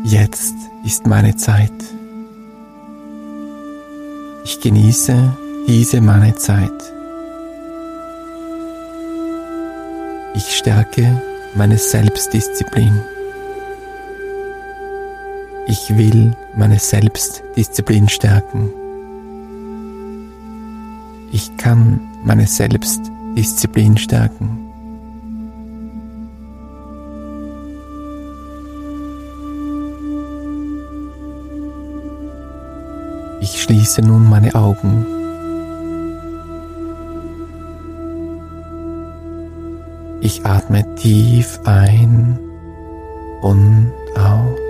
Jetzt ist meine Zeit. Ich genieße diese meine Zeit. Ich stärke meine Selbstdisziplin. Ich will meine Selbstdisziplin stärken. Ich kann meine Selbstdisziplin stärken. Ich schließe nun meine Augen. Ich atme tief ein und aus.